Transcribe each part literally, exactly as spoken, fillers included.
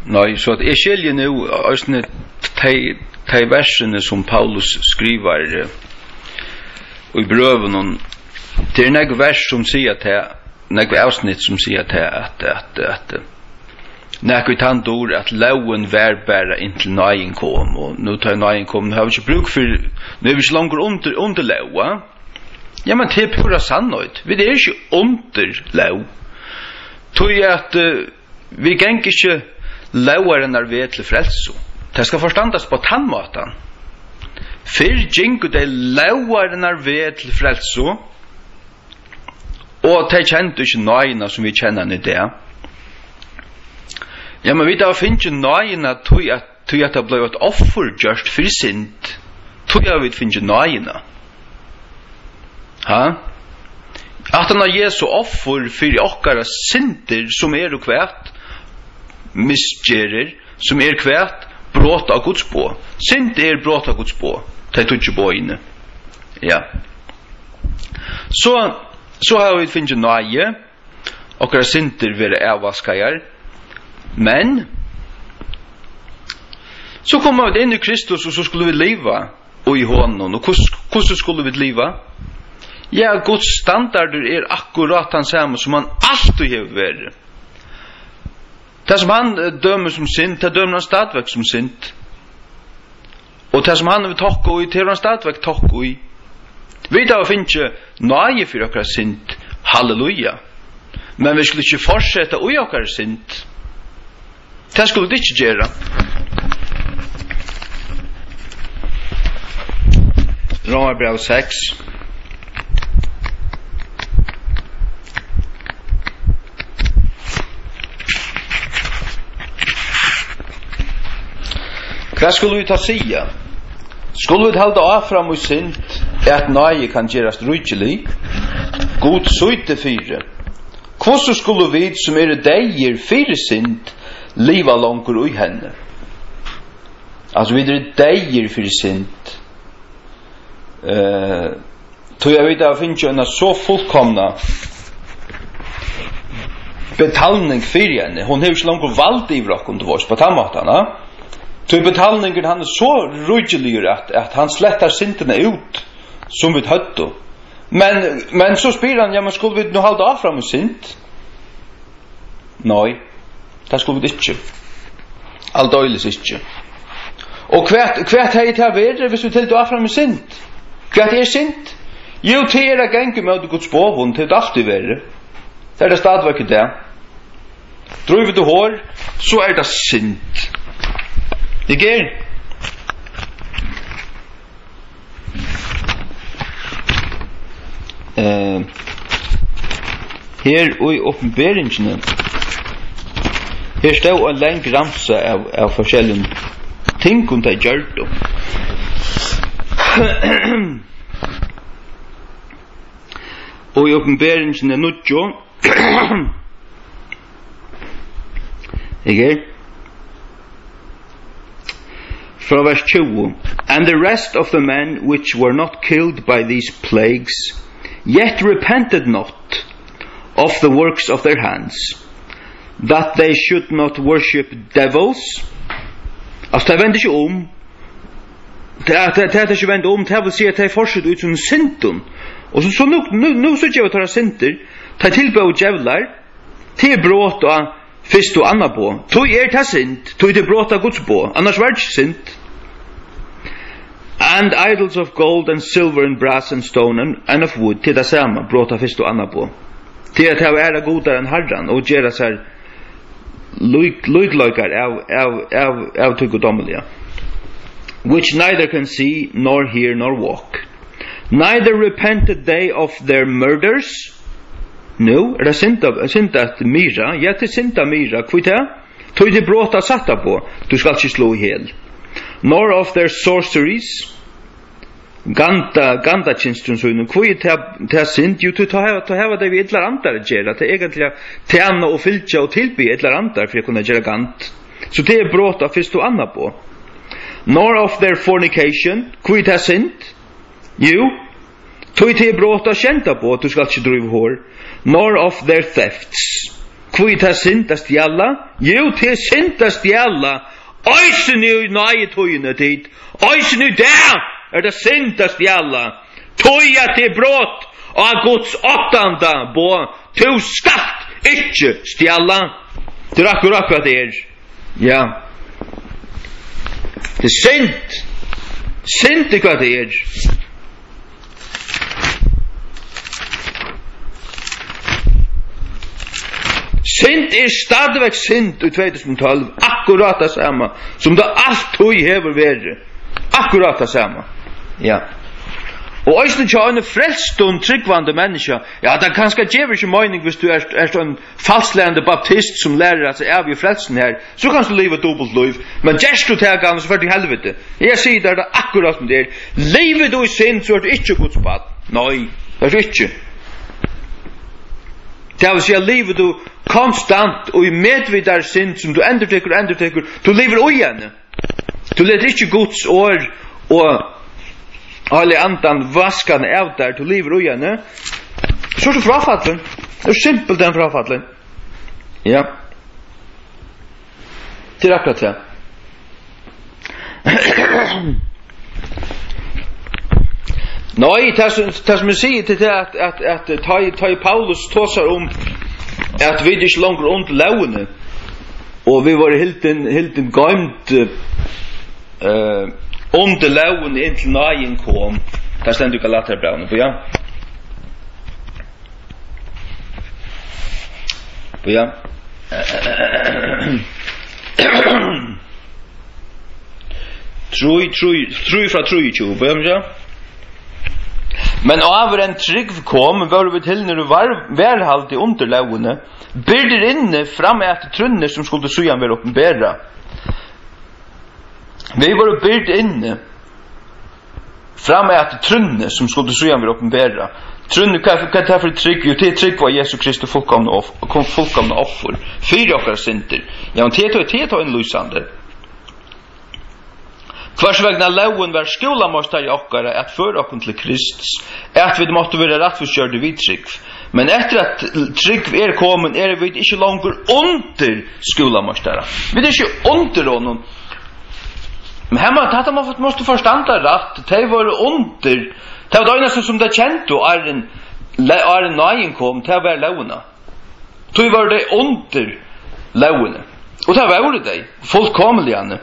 Nei, så at jeg skiljer nu østene de versene som Paulus skriver og i brøven, det er nek vers som sier til, nek avsnitt som sier til at, at, at nek vi tant ord at loven vær bare inntil nøyen kom, og nå tar nøyen kom, nå har vi ikke bruk for, nå er vi ikke langer under, under lov, ja, men det er pura sannhet, vi er ikke under lov, tror jeg at uh, vi ganger ikke loveren er ved til frelso, det skal forstandes på tannmåten, før gjenker det loveren er ved til frelso, og det kjente ikke nøyene som vi kjenner i det. Ja, men vi da finner ikke nøyene til at, til at det ble et offer gjørst for synd, til at vi finner ikke nøyene. Ha? At han har Jesu offer for okkara synder som er og kvært, misgjerer, som er kvært, brått av Guds på. Synd er brått av Guds på. Det tog ikke på inne. Ja. Så, så har vi finnet nøye, okkara synder være avvaskajar, men så kommer vi inn i Kristus, og så skulle vi leva og i hånden, og hvordan skulle vi leva? Ja, Guds standarder er akkurat han samme som han alltid har vært. Det som han dømer som synd, det dømer han stadvek som synd. Og det som han vil takke i, det er han stadvek takke i. Vi da finner ikke nøye for okkar synd, halleluja. Men vi skulle ikke fortsette i okkar synd. Det skulle vi ikke gjøre. Romerbrev seks. Hva skulle vi ta sia? Skulle vi halda av fram og synd, at nøye kan gjerast rujelig? God søyte fire. Hvordan skulle vi som er deir fire synd, liva langer ui henne? Altså vi er deir fire synd. Uh, Tog jeg vidt av finnes jo en så fullkomna betalning fyrir henne. Hon har ikke langer valgt i vrakken til vårs på tammatana. Tog betalningen han er så rujelig at, at han slettar syndene ut som vi høtto. Men, men så spyr han, ja, men skulle vi nå halda av fram med synd? Nei, det skulle vi ikke. Aldøyles ikke. Og hvert, hvert hei til å være hvis vi til å av fram med synd? Hvert er synd? Jo, til er å genge med Guds bovun, til det alltid være. Det er det stadverket det. Drøyver du hår, så er det synd. Ikke er? Uh, her og i åpenberingene her stod en lang ramse av, av forskjellige ting hun har gjort og i åpenberingene nødjo ikke er? Fra vers tjue. And the rest of the men which were not killed by these plagues yet repented not of the works of their hands, that they should not worship devils. Altså, det vender ikke om. Det er ikke vender om, det vil si at det er fortsatt ut som synden. Og så, så nå, nå, nå så gjør vi tar synder, det er tilbøy og djevlar, til brått og fyrst og anna på. Tog er det synd, tog er det brått av Guds på, annars var det ikke synd. And idols of gold and silver and brass and stone and, and of wood, til det samme, brått av fyrst og anna på. Til at det er godere enn herran, og gjør det seg lydløykar av, av, av, av tyggodommelige. Which neither can see, nor hear, nor walk. Neither repented they of their murders. No, er det syndat myra? Ja, det syndat myra. Kvita? Tog det bråta satta på. Du skal ikke slå i hel. Nor of their sorceries. Ganta, ganta kynstrunsunen. Kvita ta synd? Jo, ta heva det vi edlar andar gjerra. Det er egentlig tjena og fyltja og tilby edlar andar for å kunne gjerra gant. Så det er bråta fyrst og anna på. Nor of their fornication. Kvita synd? Jo, tog det er bråta kjenta på at du skal ikke drive hår. Nor of their thefts. Kvui ta synd a stjalla? Jo, te synd a stjalla. Øysen i nøye tøyene tid. Øysen i der er det synd a stjalla. Tøya til brott av Guds åttanda bo. Tu skatt ikke stjalla. Det er akkurat hva det er. Ja. Det er synd. Synd er hva det er. Synd er stadigvæk synd i tjugo tolv, akkurat det samme, som det alltid hever vært. Akkurat det samme. Ja. Og øyne til en frelstund tryggvande menneske, ja, det kanskje gjør ikke mening hvis du er, er en falsklærende baptist som lærer at jeg er frelsen her, så kan du leve dobbelt liv. Men gjerst du til gang, så får du helvete. Jeg sier det er akkurat som det er. Lever du i synd, så er du ikke Guds bad. Nei, det er du ikke. Det vil si at lever du konstant og i medvidar synd som du endertekker og endertekker, du lever ujenne. Du lever ikke Guds år og alle andan vaskan av der, du lever ujenne. Så er du frafallen. Det er simpelt den frafallen. Ja. Til akkurat det. Nei, det som jeg sier til det at, at, at, at ta, ta Paulus tåsar om at vi ikke langer under lovene og vi var hilden, hilden gøymt uh, under lovene inntil nøyen kom. Det stender ikke latter brevene på, ja. På, ja. Trui, trui, trui fra trui tjuv, på, ja. Men over en trygg kom, var vi til når du var værhalt i underlaugene, byrder inne fram etter trunner som skulle sujan være oppenbæra. Vi var byrd inne fram etter trunner som skulle sujan være oppenbæra. Trunner, hva er det for trygg? Jo, det er trygg var Jesu Kristi fullkomne offer. Fyra okkar synder. Ja, men det er en lysande. Hvers vegna loven var skolamåstar i okkara at før okken til Kristus, at vi måtte være rettforskjørde vid trygg. Men etter at trygg er kommet, er vi ikke langer under skolamåstara. Vi er ikke under honom. Men hemma, dette måste forstanda rett. De var under. Det var det eneste som de kjente, og er en nøyen kom, det var lovene. De var det under lovene. Og det var det, fullkomligane.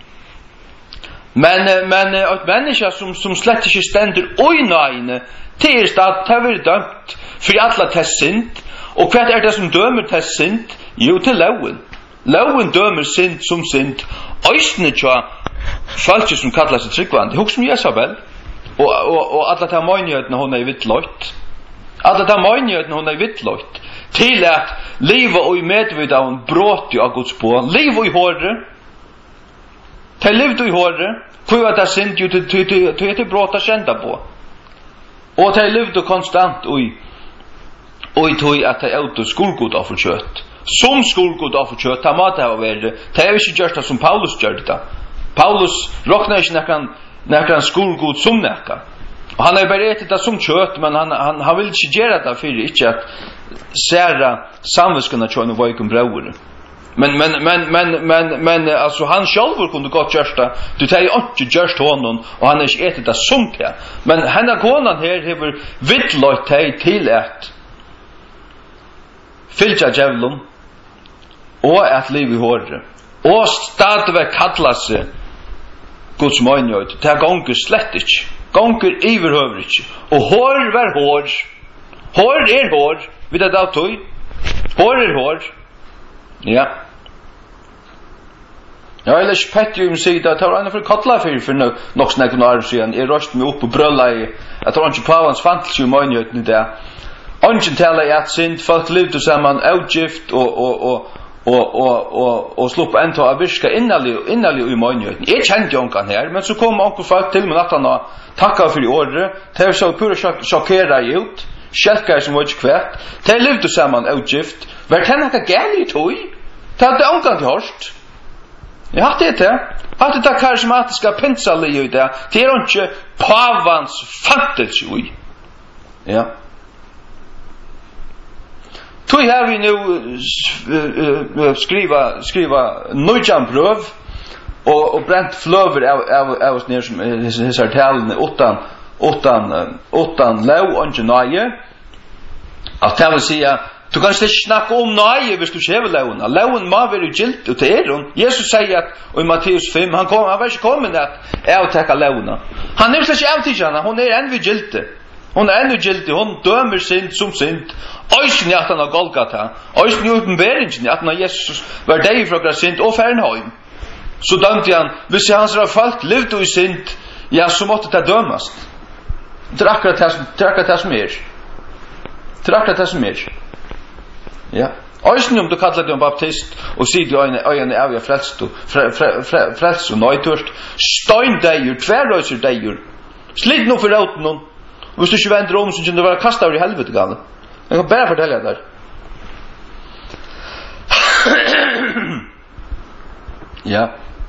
Men men ett människa som som slett inte ständer oj nej till att ta vill dömt för alla tessint och vad är det som dömer tessint jo till loven loven dömer synd som synd östne tja falske som kallar sig tryggvand hur som Jesabel och och och alla de möjligheterna hon är vittlöjt alla de möjligheterna hon är vittlöjt till att leva och i medvida hon brott ju av Guds på leva i hårde. De levde i hårde, for at det synd jo til etter bråta kjenta på. Og de levde konstant i og i tog at de auto skolgod av for kjøtt. Som skolgod av for kjøtt, det måtte ha vært. De har ikke gjort det som Paulus gjør det. Paulus råkner ikke nekkan skolgod som nekka. Og han har bare etter det som kjøtt, men han, han, han vil ikke gjøre det for ikke at særa samviskene kjønne vøyken brauere. Men men men men men men alltså han själv kunde gå görsta. Du tar ju inte görst honom och han är inte ätit det sunt här. Men han har konan här har vittlagt dig till att fylja djävulen och att leva i hårde. Och stadväck kalla sig Guds mönjot. Det gånger slett inte. Gånger överhuvud inte. Och hår var hår. Hår är hår. Vid det där tog. Hår är hår. Ja. Ja, eller Petrium sier at det var en for kattla fyrir for nok snakken år siden. Jeg røst meg opp og brølla i at det var ikke pavans fantelsi om øynhjøtten i det. Ønsken taler i at sind folk levde sammen avgift og og og og og og og slupp enda av virka innali innali i øynhjøtten. Jeg kjente jo onkan her, men så kom onkel folk til med at han har takka for i året. Det var så pura sjokkera i ut. Skjelkar som var ikke kvært. De levde sammen avgift. Var det noe gærlig i tog? Det hadde ongan hørt. Jeg har det til. At det er karismatiske pinsalige i det. Det er ikke pavans fantelse i. Ja. Tog har vi nu uh, skriva skriva nöjan bröv och och bränt flöver av av av oss ner som hesar talen åttan åttan åttan lov och genaje. Att det vill säga du kan inte snacka om nej hvis du kräver lån. Lån må vara gilt och det är hon. Jesus säger att i Matteus fem han kommer han var inte kommen att jag ta låna. Han är inte avtigarna, hon är ännu gilt. Hon är ännu gilt, hon dömer synd som synd. Ösn att han har Golgata. Ösn uppenbarelsen att när Jesus var där ifrån synd och Fernheim. Så dömde han, hvis hans folk levde i synd, ja så måste det dömas. Drakka det det som är. Drakka det som är. Ja. Ösn om du kallar dig en baptist och säger du en en av jag frälst och frälst och nöjtörst. Stein dejer, tvärröser dejer. Slit nu för roten någon. Och hvis du ikke vender om så kan du være kastet over i helvete gale. Jeg kan bare fortelle deg der. Ja.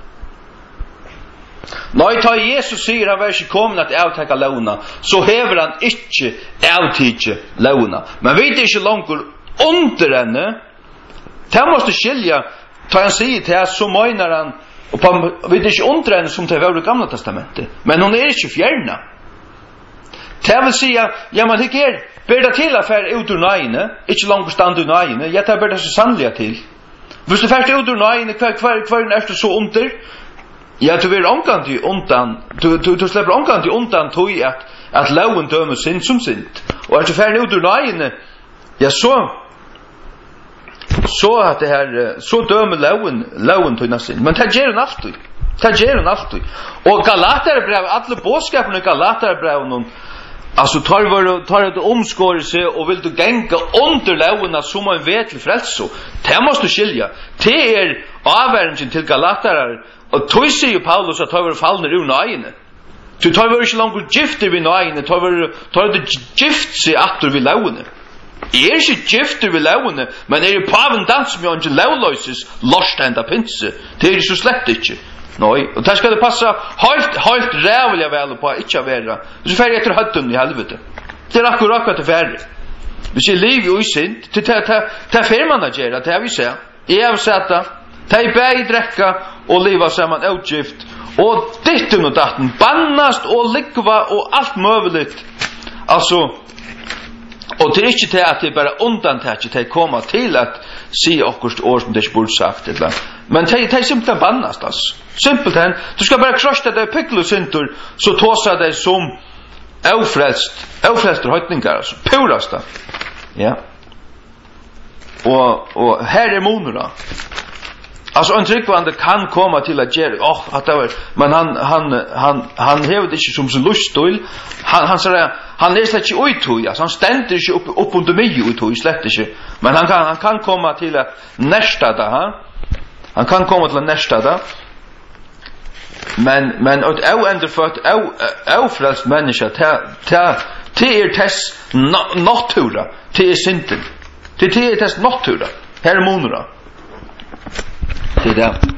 Når ta Jesus sier han var ikke kommet at avtekka launa, så hever han ikke avtekka launa. Men vet ikke langt under henne, det måste skilja, ta han sier til så mener han, og på, vet ikke under henne som til det gamla testamentet, men hon er ikke fjerna. Det vil säga, ja man tycker er, ber det till affär ut ur najne, inte långt stand ur najne, ja det ber det så sannliga till. Hvis du färst ut ur najne, kvar, kvar, kvar är det så under, ja du vill omkant i undan, du, du, du släpper omkant i undan tog att, att lauen dömer synd som synd. Och att du färst ut ur najne, ja så, så att det här, så dömer lauen, lauen tog na synd. Men det ger en alltid, det ger en alltid. Och Galaterbrev, alla båskapen i Galaterbrev, alltså tar var tar det omskårelse och vill du gänga under launa som en vet till frälso. Det måste skilja. Det är avvärningen till Galater och tog sig ju Paulus att tar var fallna ur najne. Du tar var inte långt gifter vid najne, tar var tar det gift sig åter vid launa. Är inte gifter vid launa, men är det paven dans med en laulöses lost ända pinse. Det är så slätt inte. Nej, och där ska det passa helt helt rävliga väl på inte vara. Så färg efter hötten i helvete. Det är akkurat att det är. Vi ser liv och synd. Det ta ta ta firmanager att det vi ser. Jag har sett det. Ta i bäg dräcka och leva samman utgift och ditten och datten bannast och likva och allt möjligt. Alltså och det är inte det att det bara undantaget att komma till att se akkurat år som det borde sagt eller. Men det är simpelt bannast alltså. Simpelt än, du ska bara krossa det picklusintor så tåsa det som ofrälst, ofrälst höjtningar alltså, purasta. Ja. Och och här är monorna. Alltså en tryckvande kan komma till att ge, åh, oh, att det var, men han han han han hävde inte som sin luststol. Han han säger han är slätt inte ut ja, så han ständer inte upp upp under mig ut och slätt inte. Men han kan han kan komma till att nästa dag, ha? Han kan komma till nästa dag. Men men att au underfört au au frälst människa ta ta till er test natura till synden. Till till test natura. Här är monora. Det där.